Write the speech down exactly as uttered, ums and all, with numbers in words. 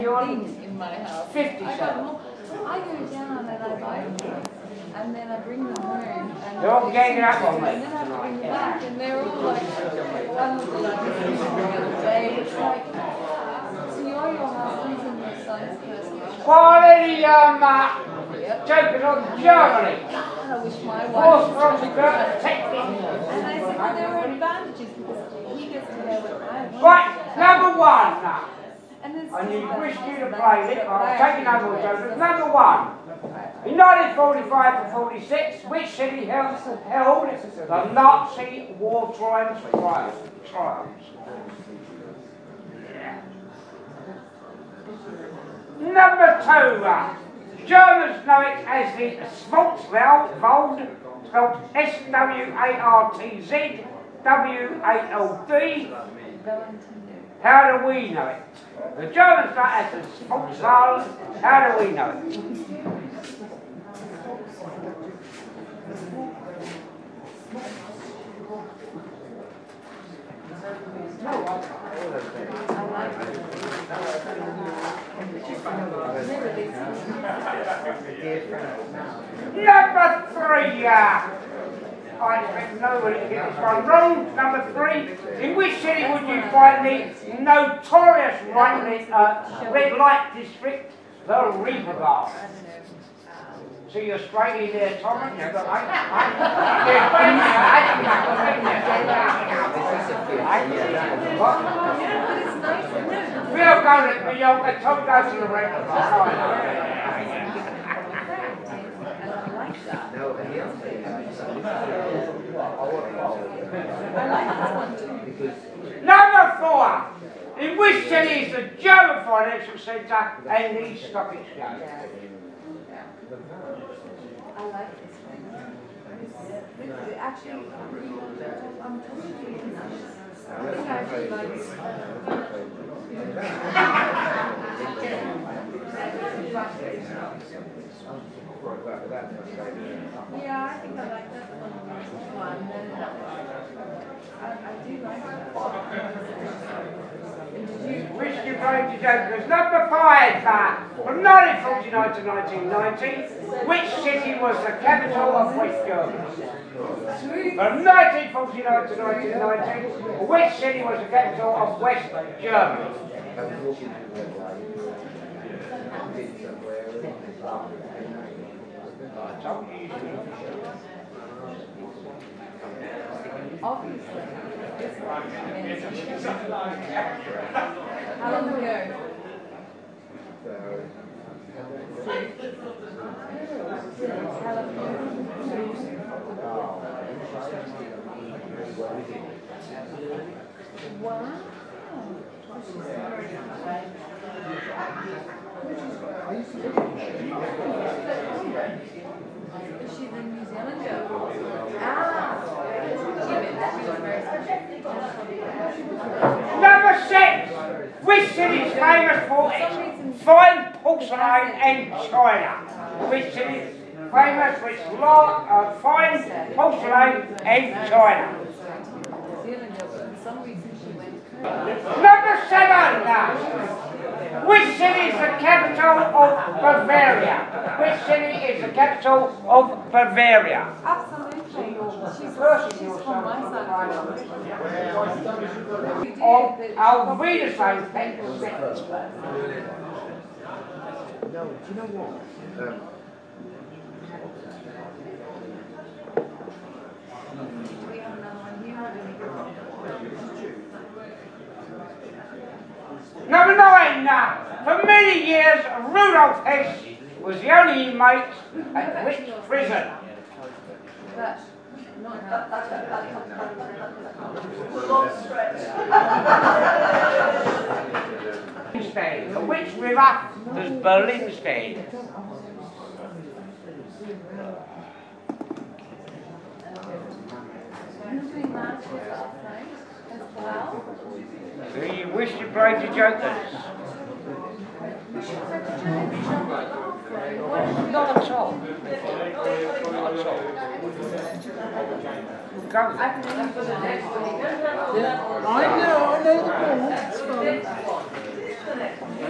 thing in my house. fifty I got more. I go down and I buy them, and then I bring them home. And they're all ganging up on me. And then I bring them back, and they're all like, one was like this the other day. It's like, so you're your husband's and your son's person. Quality um, uh, Yep. jokers on Germany. And I wish my Force wife from was the technique. And I said, well, there are advantages because he gets to wear what I want. Right, number one now. And, And you wish you to play it, I'll take another one, Joseph. Number one. In nineteen forty-five to forty-six, which city held, held the Nazi war triumphs? triumphs? Number two. Uh, Germans know it as the Schwarzwald, spelled S W A R T Z W A L D. How do we know it? The Germans know it as the Schwarzwald. How do we know it? Number three. Uh, I expect nobody to get this one wrong. Number three. In which city would you find the notorious right, uh, red light district, the Reeperbahn? So you're straight in there, Tom, and you've got like we are going to, we are, Tom goes to the Reeperbahn. Number four. In which city is the German Financial Centre and the Stock Exchange? I like this one. Actually, I'm totally I think I actually like this Yeah, I think I like that one. I, I do like that. Wish you played the Jokers. Number five. Uh, from nineteen forty-nine to nineteen ninety, which city was the capital of West Germany? From nineteen forty-nine to nineteen ninety, which city was the capital of West Germany? Obviously. How long ago? Wow. Is she the New Zealand girl? Ah. Number six. Which city is famous for its fine porcelain and china? Which city is famous for its large, uh, fine porcelain and china? Number seven. Now. Which city is the capital of Bavaria? Which city is the capital of Bavaria? Absolutely. She's, she's from my side. Of, I'll read the same thing. No, do you know what? Um, we have another one here. Number nine. Now, for many years, Rudolf Hess was the only inmate at which prison? But not Berlin. Which river does Berlin stand? Do you wish you played the Jokers? Not at all. Not at all. Go. I can leave for the next week. I know, I know the ball. It's fine.